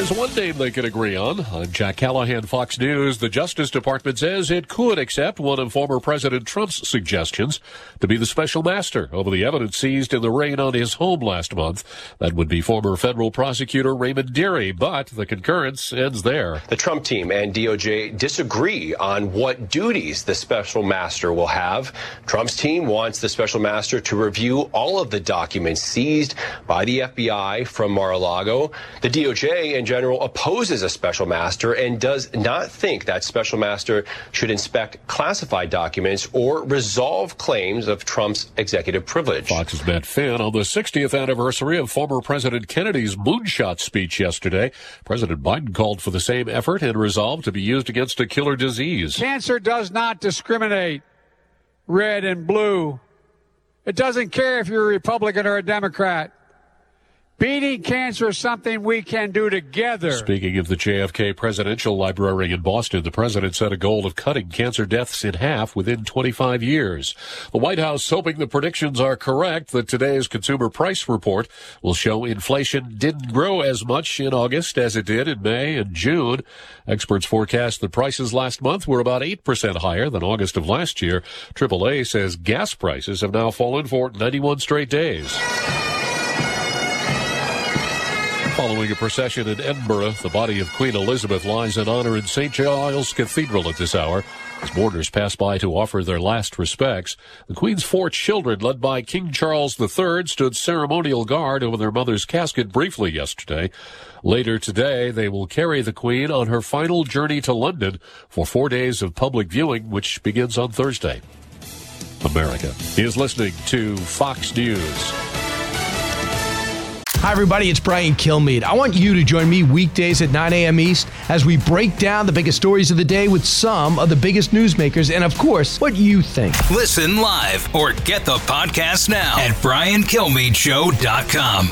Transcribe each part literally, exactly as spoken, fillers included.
There's one name they can agree on. I'm Jack Callahan, Fox News. The Justice Department says it could accept one of former President Trump's suggestions to be the special master over the evidence seized in the raid on his home last month. That would be former federal prosecutor Raymond Dearie, but the concurrence ends there. The Trump team and D O J disagree on what duties the special master will have. Trump's team wants the special master to review all of the documents seized by the F B I from Mar-a-Lago. The D O J in general opposes a special master and does not think that special master should inspect classified documents or resolve claims of Trump's executive privilege. Fox's Matt Finn on the sixtieth anniversary of former President Kennedy's moonshot speech yesterday. President Biden called for the same effort and resolve to be used against a killer disease. Cancer does not discriminate red and blue. It doesn't care if you're a Republican or a Democrat. Beating cancer is something we can do together. Speaking of the J F K Presidential Library in Boston, the president set a goal of cutting cancer deaths in half within twenty-five years. The White House hoping the predictions are correct that today's consumer price report will show inflation didn't grow as much in August as it did in May and June. Experts forecast that prices last month were about eight percent higher than August of last year. triple A says gas prices have now fallen for ninety-one straight days. Following a procession in Edinburgh, the body of Queen Elizabeth lies in honor in Saint Giles Cathedral at this hour. As mourners pass by to offer their last respects, the Queen's four children, led by King Charles the Third, stood ceremonial guard over their mother's casket briefly yesterday. Later today, they will carry the Queen on her final journey to London for four days of public viewing, which begins on Thursday. America is listening to Fox News. Hi, everybody. It's Brian Kilmeade. I want you to join me weekdays at nine a.m. East as we break down the biggest stories of the day with some of the biggest newsmakers and, of course, what you think. Listen live or get the podcast now at brian kilmeade show dot com.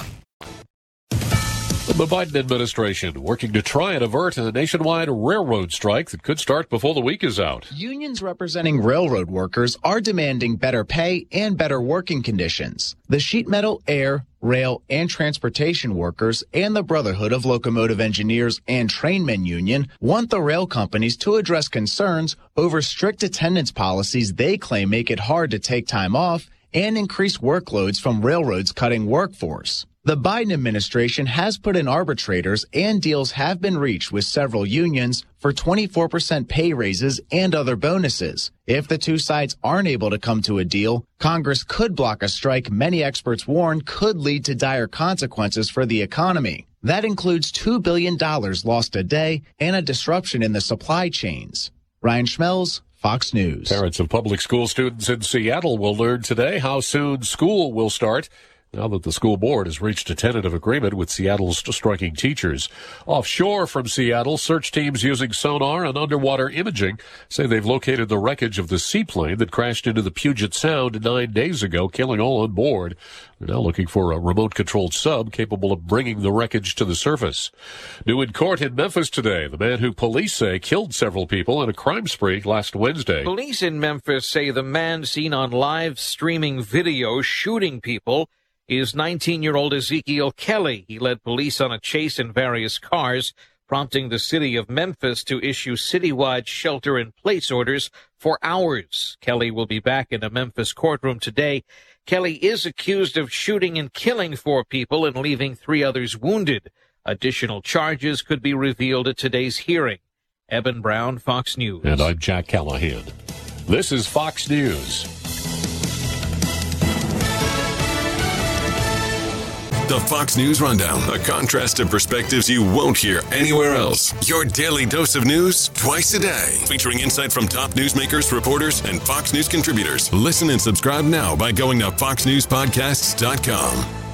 The Biden administration working to try and avert a nationwide railroad strike that could start before the week is out. Unions representing railroad workers are demanding better pay and better working conditions. The sheet metal, air, rail, and transportation workers and the Brotherhood of Locomotive Engineers and Trainmen Union want the rail companies to address concerns over strict attendance policies they claim make it hard to take time off and increase workloads from railroads cutting workforce. The Biden administration has put in arbitrators and deals have been reached with several unions for twenty-four percent pay raises and other bonuses. If the two sides aren't able to come to a deal, Congress could block a strike many experts warn could lead to dire consequences for the economy. That includes two billion dollars lost a day and a disruption in the supply chains. Ryan Schmelz, Fox News. Parents of public school students in Seattle will learn today how soon school will start, now that the school board has reached a tentative agreement with Seattle's striking teachers. Offshore from Seattle, search teams using sonar and underwater imaging say they've located the wreckage of the seaplane that crashed into the Puget Sound nine days ago, killing all on board. They're now looking for a remote-controlled sub capable of bringing the wreckage to the surface. New in court in Memphis today, the man who police say killed several people in a crime spree last Wednesday. Police in Memphis say the man seen on live streaming video shooting people is nineteen-year-old Ezekiel Kelly. He led police on a chase in various cars, prompting the city of Memphis to issue citywide shelter-in-place orders for hours. Kelly will be back in a Memphis courtroom today. Kelly is accused of shooting and killing four people and leaving three others wounded. Additional charges could be revealed at today's hearing. Eben Brown, Fox News. And I'm Jack Callahan. This is Fox News. The Fox News Rundown, a contrast of perspectives you won't hear anywhere else. Your daily dose of news twice a day, featuring insight from top newsmakers, reporters, and Fox News contributors. Listen and subscribe now by going to fox news podcasts dot com.